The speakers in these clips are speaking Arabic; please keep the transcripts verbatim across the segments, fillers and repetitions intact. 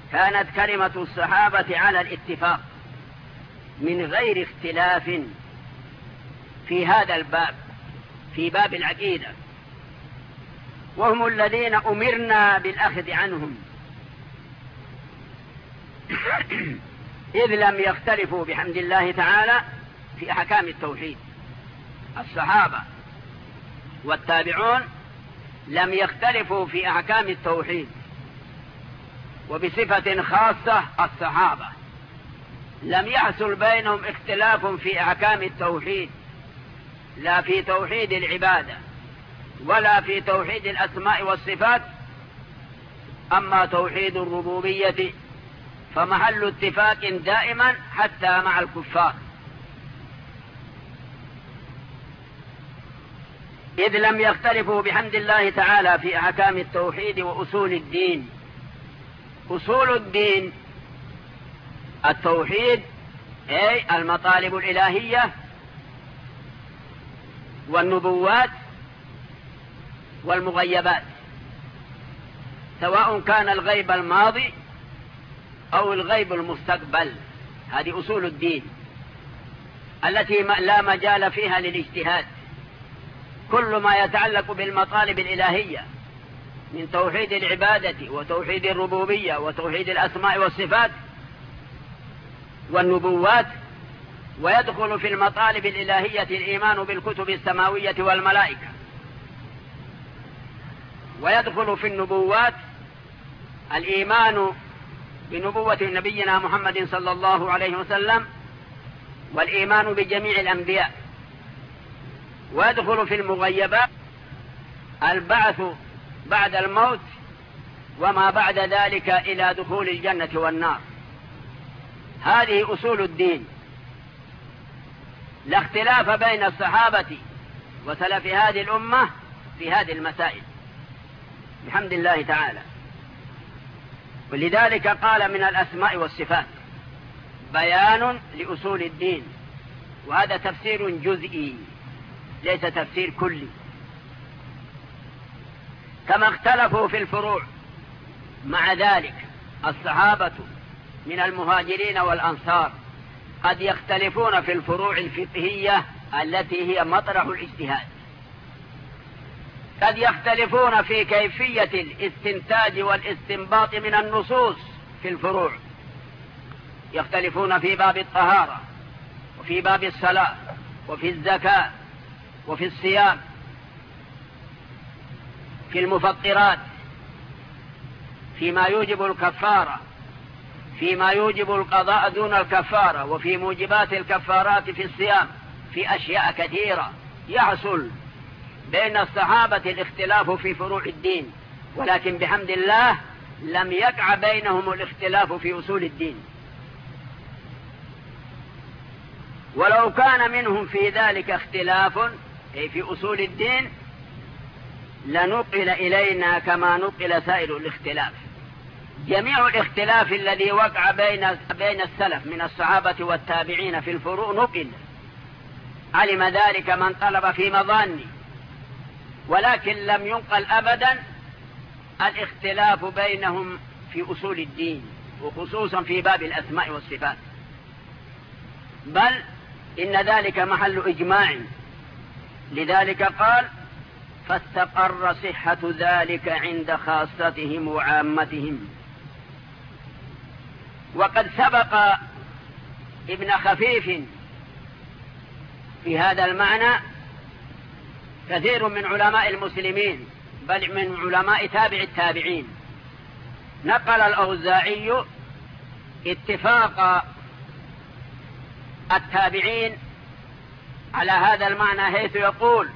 كانت كلمة الصحابة على الاتفاق من غير اختلاف في هذا الباب، في باب العقيدة، وهم الذين أمرنا بالأخذ عنهم إذ لم يختلفوا بحمد الله تعالى في أحكام التوحيد. الصحابة والتابعون لم يختلفوا في أحكام التوحيد، وبصفة خاصة الصحابة لم يحصل بينهم اختلاف في أحكام التوحيد، لا في توحيد العبادة ولا في توحيد الأسماء والصفات. أما توحيد الربوبية فمحل اتفاق دائما حتى مع الكفار، إذ لم يختلفوا بحمد الله تعالى في أحكام التوحيد وأصول الدين. أصول الدين التوحيد أي المطالب الإلهية والنبوات والمغيبات، سواء كان الغيب الماضي أو الغيب المستقبل. هذه أصول الدين التي لا مجال فيها للاجتهاد. كل ما يتعلق بالمطالب الإلهية من توحيد العبادة وتوحيد الربوبية وتوحيد الأسماء والصفات والنبوات، ويدخل في المطالب الإلهية الإيمان بالكتب السماوية والملائكة، ويدخل في النبوات الإيمان بنبوة نبينا محمد صلى الله عليه وسلم والإيمان بجميع الأنبياء، ويدخل في المغيبات البعث بعد الموت وما بعد ذلك إلى دخول الجنة والنار. هذه أصول الدين. لا اختلاف بين الصحابة وسلف هذه الأمة في هذه المسائل بحمد الله تعالى. ولذلك قال من الأسماء والصفات بيان لأصول الدين، وهذا تفسير جزئي ليس تفسير كلي. كما اختلفوا في الفروع، مع ذلك الصحابة من المهاجرين والأنصار قد يختلفون في الفروع الفقهية التي هي مطرح الاجتهاد. قد يختلفون في كيفية الاستنتاج والاستنباط من النصوص في الفروع، يختلفون في باب الطهارة وفي باب الصلاة وفي الزكاة وفي الصيام، في المفطرات، فيما يوجب الكفارة، فيما يوجب القضاء دون الكفارة، وفي موجبات الكفارات في الصيام، في أشياء كثيرة يحصل بين الصحابة الاختلاف في فروع الدين، ولكن بحمد الله لم يقع بينهم الاختلاف في أصول الدين. ولو كان منهم في ذلك اختلاف أي في أصول الدين لنقل إلينا كما نقل سائر الاختلاف. جميع الاختلاف الذي وقع بين بين السلف من الصحابة والتابعين في الفروع نقل، علم ذلك من طلب في مظانه، ولكن لم ينقل أبدا الاختلاف بينهم في أصول الدين، وخصوصا في باب الأسماء والصفات، بل إن ذلك محل إجماع. لذلك قال فاستقر صحة ذلك عند خاصتهم وعامتهم. وقد سبق ابن خفيف في هذا المعنى كثير من علماء المسلمين، بل من علماء تابع التابعين. نقل الأوزاعي اتفاق التابعين على هذا المعنى، حيث يقول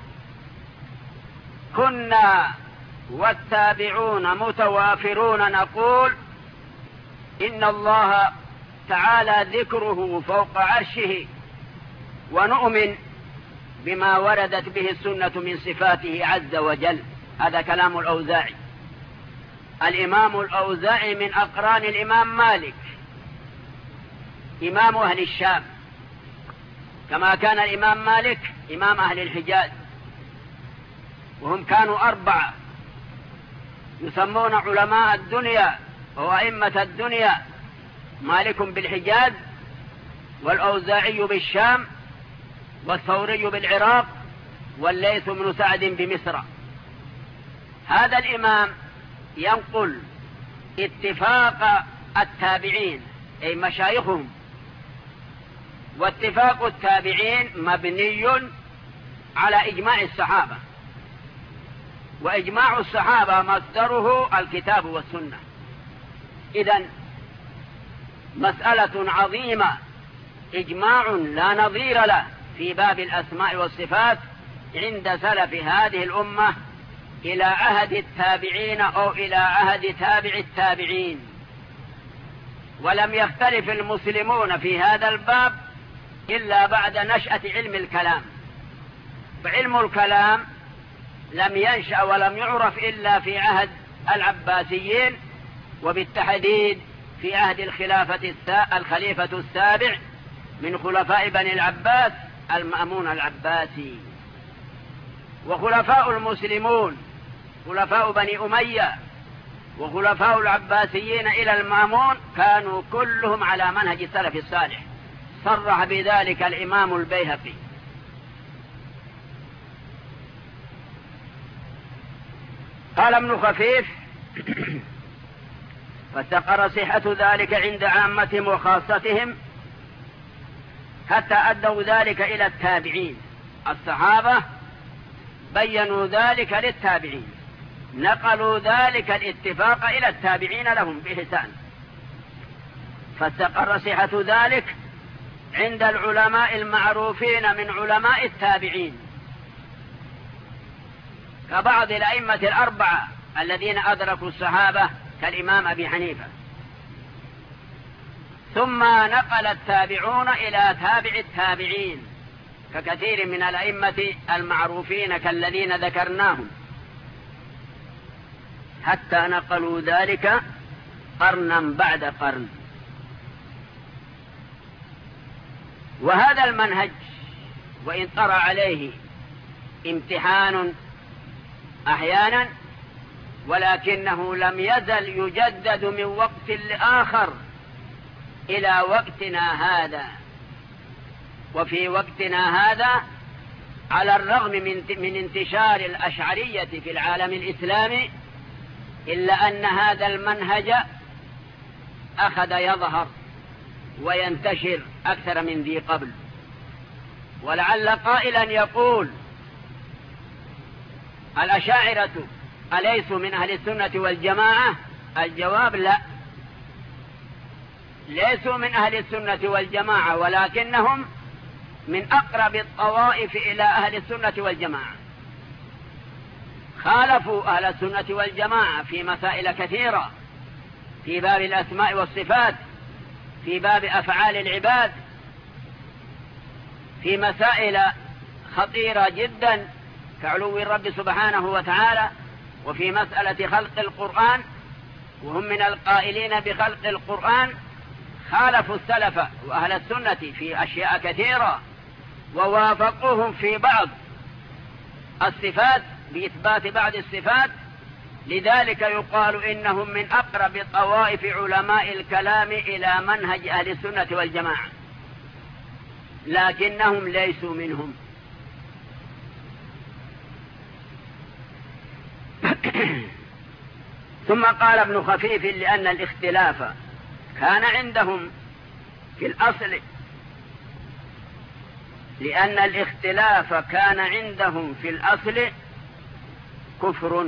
كنا والتابعون متوافرون نقول إن الله تعالى ذكره فوق عرشه، ونؤمن بما وردت به السنة من صفاته عز وجل. هذا كلام الأوزاعي. الإمام الأوزاعي من أقران الإمام مالك إمام أهل الشام، كما كان الإمام مالك إمام أهل الحجاز، وهم كانوا أربعة يسمون علماء الدنيا وأئمة الدنيا مالك بالحجاز، والأوزاعي بالشام، والثوري بالعراق، والليث بن سعد بمصر. هذا الإمام ينقل اتفاق التابعين أي مشايخهم، واتفاق التابعين مبني على إجماع الصحابة، وإجماع الصحابة مصدره الكتاب والسنة. إذن مسألة عظيمة، إجماع لا نظير له في باب الأسماء والصفات عند سلف هذه الأمة إلى عهد التابعين أو إلى عهد تابع التابعين. ولم يختلف المسلمون في هذا الباب إلا بعد نشأة علم الكلام، فعلم الكلام لم ينشأ ولم يعرف إلا في عهد العباسيين، وبالتحديد في عهد الخلافة الخليفة السابع من خلفاء بني العباس المأمون العباسي. وخلفاء المسلمون خلفاء بني أمية وخلفاء العباسيين إلى المأمون كانوا كلهم على منهج السلف الصالح، صرح بذلك الإمام البيهقي. قال ابن خفيف: فاستقر صحة ذلك عند عامتهم وخاصتهم حتى أدوا ذلك إلى التابعين. الصحابة بيّنوا ذلك للتابعين، نقلوا ذلك الاتفاق إلى التابعين لهم بإحسان، فاستقر صحة ذلك عند العلماء المعروفين من علماء التابعين كبعض الأئمة الأربعة الذين أدركوا الصحابة كالإمام أبي حنيفة. ثم نقل التابعون إلى تابع التابعين ككثير من الأئمة المعروفين كالذين ذكرناهم، حتى نقلوا ذلك قرنا بعد قرن. وهذا المنهج وإن طرأ عليه امتحان أحيانا، ولكنه لم يزل يجدد من وقت لآخر إلى وقتنا هذا. وفي وقتنا هذا على الرغم من من انتشار الأشعرية في العالم الإسلامي، إلا أن هذا المنهج أخذ يظهر وينتشر أكثر من ذي قبل. ولعل قائلا يقول: الأشاعرة أليسوا من أهل السنة والجماعة؟ الجواب: لا، ليسوا من أهل السنة والجماعة، ولكنهم من أقرب الطوائف إلى أهل السنة والجماعة. خالفوا أهل السنة والجماعة في مسائل كثيرة، في باب الأسماء والصفات، في باب أفعال العباد، في مسائل خطيرة جدا كعلو الرب سبحانه وتعالى، وفي مسألة خلق القرآن، وهم من القائلين بخلق القرآن. خالفوا السلف وأهل السنة في أشياء كثيرة، ووافقوهم في بعض الصفات بإثبات بعض الصفات. لذلك يقال إنهم من أقرب طوائف علماء الكلام إلى منهج أهل السنة والجماعة، لكنهم ليسوا منهم. ثم قال ابن خفيف: لأن الاختلاف كان عندهم في الأصل لأن الاختلاف كان عندهم في الأصل كفر.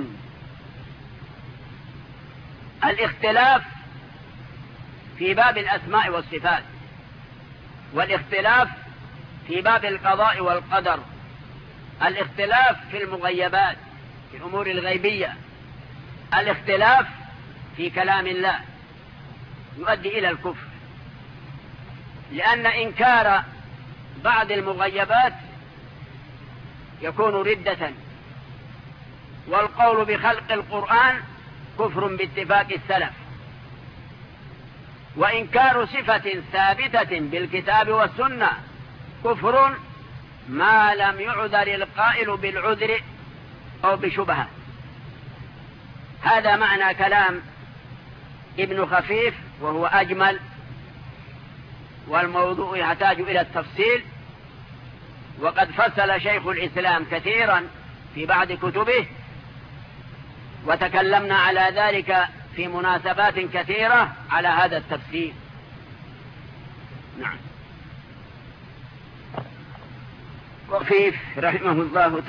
الاختلاف في باب الأسماء والصفات، والاختلاف في باب القضاء والقدر، الاختلاف في المغيبات في الأمور الغيبية، الاختلاف في كلام الله يؤدي إلى الكفر، لأن إنكار بعض المغيبات يكون ردة، والقول بخلق القرآن كفر باتفاق السلف، وإنكار صفة ثابتة بالكتاب والسنة كفر ما لم يعذر القائل بالعذر أو بشبهة. هذا معنى كلام ابن خفيف وهو أجمل، والموضوع يحتاج إلى التفصيل، وقد فصل شيخ الإسلام كثيرا في بعض كتبه، وتكلمنا على ذلك في مناسبات كثيرة على هذا التفسير. نعم. خفيف رحمه الله تعالى